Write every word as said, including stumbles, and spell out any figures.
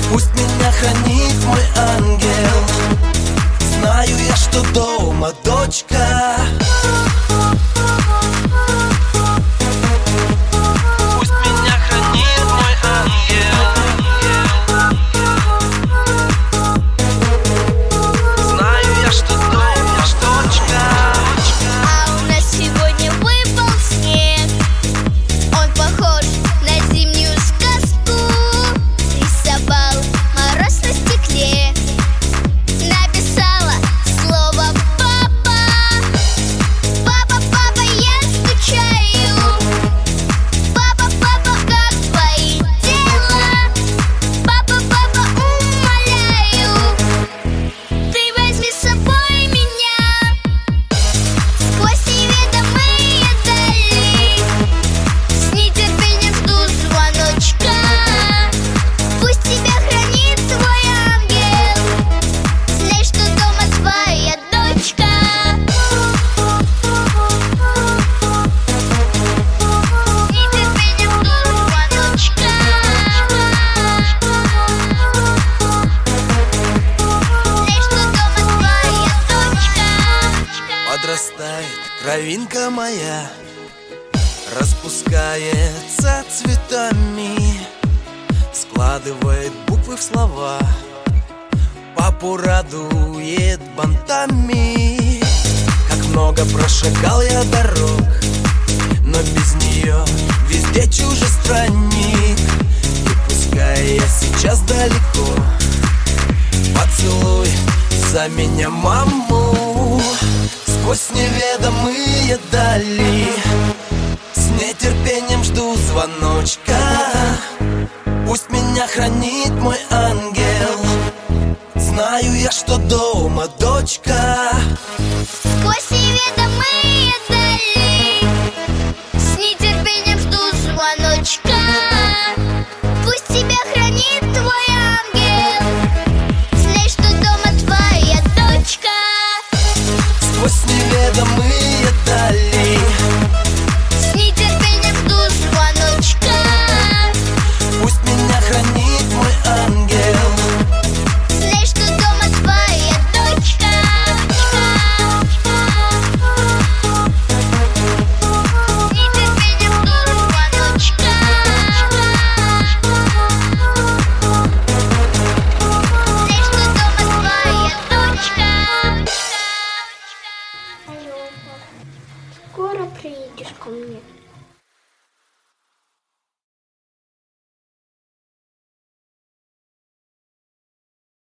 Пусть меня хранит мой ангел. Знаю я, что дома дочка. Пусть меня хранит мой ангел. Знаю я, что дома дочка. А у нас сегодня выпал снег. Он похож на зимнюю сказку. Рисовал мороз на стекле. Написала слово «папа». Папа, папа, я скучаю. Папа, папа, как твои дела? Папа, папа, умоляю, ты возьми с собой меня сквозь неведомые дали. С нетерпением жду звоночка. Пусть тебя хранит твой ангел. Знай, что дома твоя дочка. С нетерпением жду звоночка. Знай, что дома твоя дочка. Подрастает кровинка моя, распускается цветами, складывает буквы в слова, папу радует бантами. Как много прошагал я дорог, но без нее везде чужестранник. И пускай я сейчас далеко, поцелуй за меня маму сквозь неведомые дали. С нетерпением жду звоночка. Пусть меня хранит мой ангел. Знаю я, что дома дочка. Сквозь неведомые дали. С нетерпением жду звоночка. Пусть тебя хранит твой ангел. Знай, что дома твоя дочка. Сквозь неведомые дали. С нетерпением жду звоночка. Пусть меня хранит мой ангел. Знай, что дома твоя дочка. С нетерпением жду звоночка. Знай, что дома твоя дочка. Алло, пап, скоро приедешь ко мне?